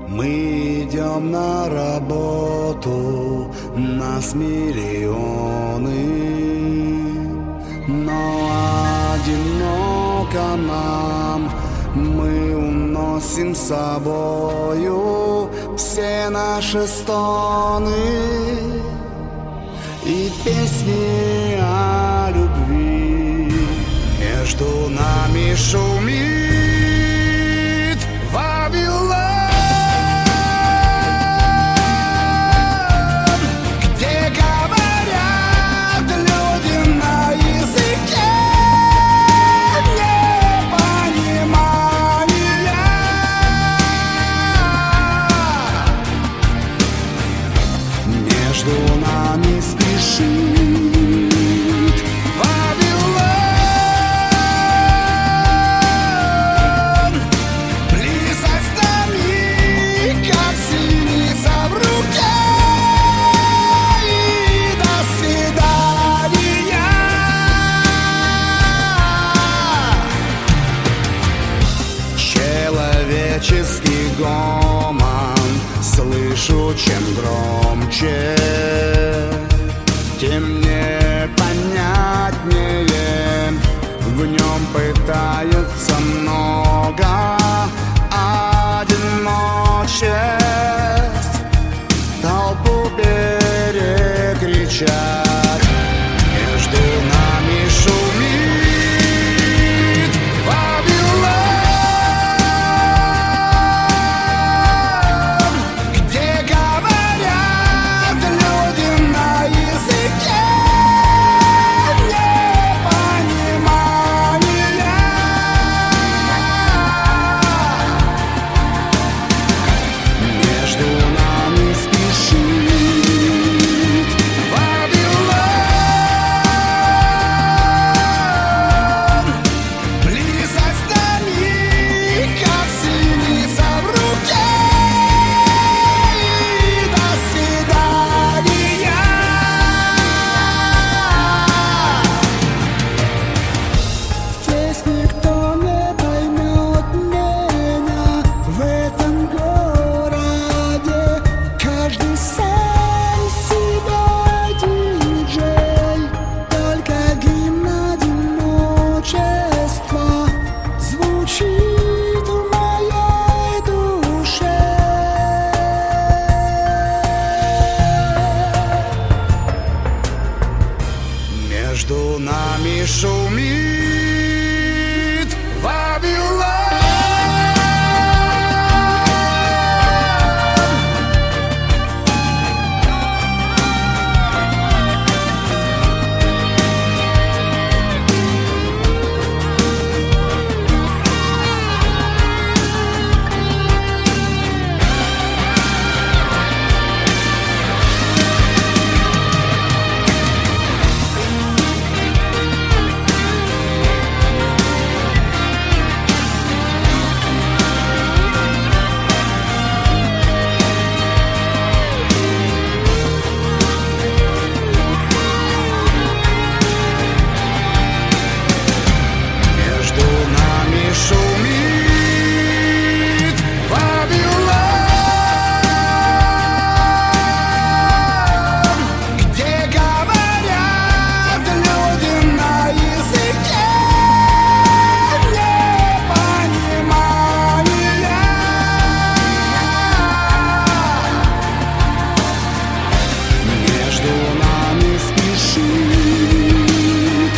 Мы идем на работу, нас миллионы, но одиноко нам. Мы уносим с собою все наши стоны и песни о любви. Между нами шумит Вавилон, где говорят люди на языке непонимания. Между нами спешит Вавилон, близость нами, как синица в руке. И до свидания. Человеческий гомон слышу, чем громче, тем непонятнее. В нем пытаются много одиночеств толпу перекричать. Между нами шумит Вавилон, где говорят люди на языке непонимания. Между нами спешит Вавилон, близость нами, как синица в руке. И до свидания. Здесь никто не поймет меня в этом городе. Каждый сам себя диджей, только гимн одиночества звучит в моей душе. Между нами шумит Вавилон. Между нами шумит Вавилон, где говорят люди на языке непонимания. Между нами спешит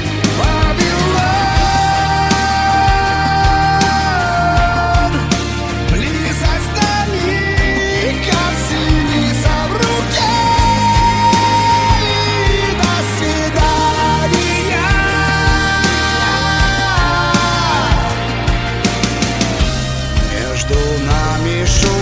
Вавилон, близость нами, как синица в руке. И до свидания. Между нами шумит